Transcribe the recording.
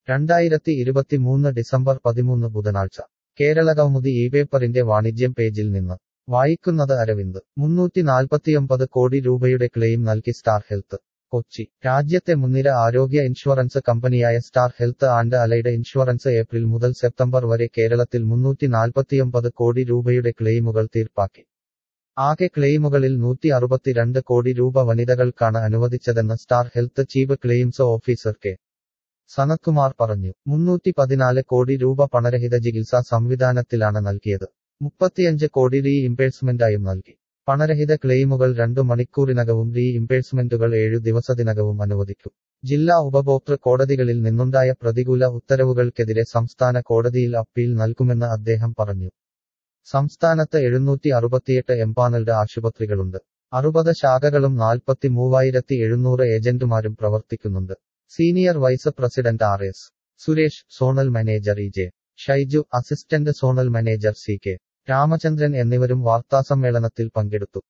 2023 December 13 ബുധനാഴ്ച കേരളകൗമുദി ഇപേപ്പറിന്റെ വാണിജ്യം പേജിൽ നിന്ന് വായിക്കുന്നത് അരവിന്ദ് 349 കോടി രൂപയുടെ ക്ലെയിം നൽകി സ്റ്റാർ ഹെൽത്ത് കൊച്ചി രാജ്യത്തെ മുൻനിര ആരോഗ്യ ഇൻഷുറൻസ് കമ്പനിയായ star health and allied insurance April മുതൽ സെപ്റ്റംബർ വരെ കേരളത്തിൽ 349 കോടി രൂപയുടെ ക്ലെയിമുകൾ തീർപ്പാക്കി ആകെ ക്ലെയിമുകളിൽ 162 കോടി രൂപ വനിതകൾക്കാണ് അനുവദിച്ചതെന്ന് star health chief claims officer K Sanathkumar പറഞ്ഞു 314 കോടി രൂപ പണരഹിത ചികിത്സാ സംവിധാനത്തിലാണ് നൽകിയത് 35 കോടി റീഇംബേഴ്സ്മെന്റായും നൽകി പണരഹിത ക്ലെയിമുകൾ 2 മണിക്കൂറിനകവും റീഇംബേഴ്സ്മെന്റുകൾ 7 ദിവസത്തിനകവും അനുവദിക്കും ജില്ലാ ഉപഭോക്തൃ കോടതികളിൽ നിന്നുണ്ടായ പ്രതികൂല ഉത്തരവുകൾക്കെതിരെ സംസ്ഥാന കോടതിയിൽ അപ്പീൽ നൽകുമെന്ന് അദ്ദേഹം പറഞ്ഞു സംസ്ഥാനത്ത് 768 എംപാനൽഡ് ആശുപത്രികളുണ്ട് 60 ശാഖകളും 43,700 ഏജന്റുമാരും പ്രവർത്തിക്കുന്നുണ്ട് senior vice president R S. Suresh zonal manager E J. Shaiju assistant zonal manager C K. Ramachandran എന്നിവരും വാർത്താസമ്മേളനത്തിൽ പങ്കെടുത്തു